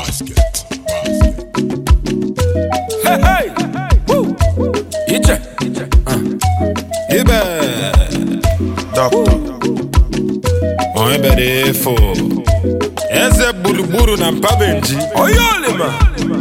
Basket. Hey, hey! Woo! Iche! Ibe! Doctor. On ebere fo. Eze buruburu na mpabenji. Oyolima!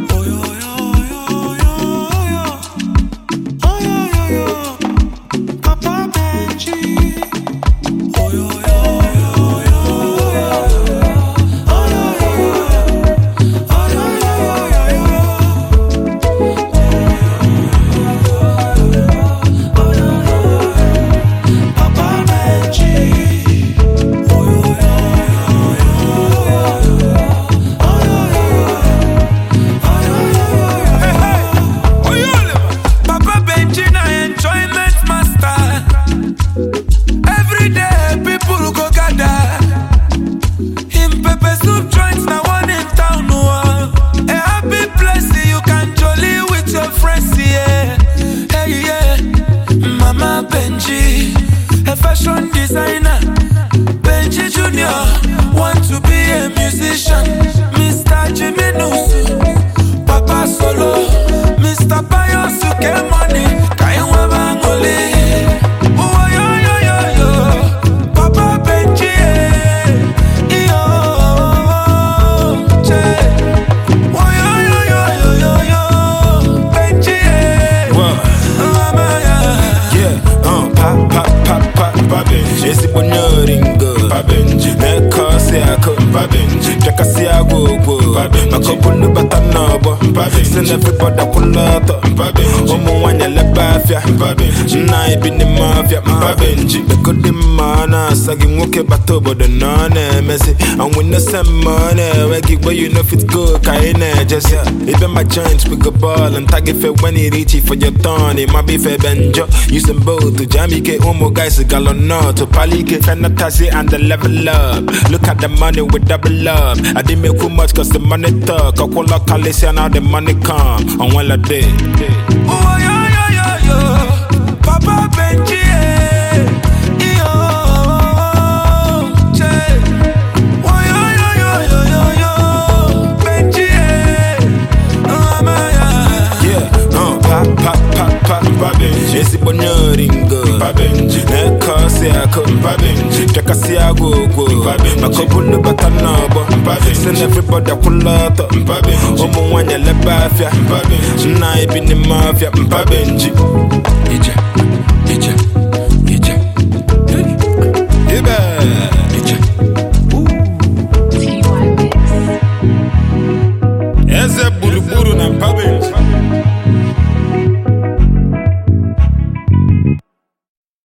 Fashion designer, Benji Junior, want to be a musician. Mr. Jimmy Nusu, Papa Solo, Mr. Bayo Suke Money, Kaiwa Bangoli. Oh yo yo yo yo, Papa Benji, yo, che. Oh yo yo yo yo yo yo, Benji, Esi bonyoringo Babenji Neko se ako Babenji Jakasi agogo Makobunu batanobo Send everybody pull up Babenji Omo wanya lebafia Babenji Naibi ni mafia Babenji Bekodi mana Sagi mwoke batobo the nane Messy And we no send money Wegi where you know fit go Kaine just Even my joints we go ball And tag it when he reach it for your turn It might be fair benjo Using both to Jamike Omo guys galon no to Palike Fantasy and the level up. Look at the money with double up. I didn't make too much cause the money talk. I call up Khaleesi and now the money come. And well I did. Oh yo yo yo yo, Papa Benji, yo, che. Oh yo yo yo yo yo yo, Benji, Papa Benji. Esi bonyoringo Babenji Neko se ako Babenji Jakasi agogo Makobunu batanobo Send everybody pull up Babenji Omo wanya lebafia Babenji Naibi ni mafia Babenji Ije Ije Ije Ibe Ije Eze buruburu na Babenji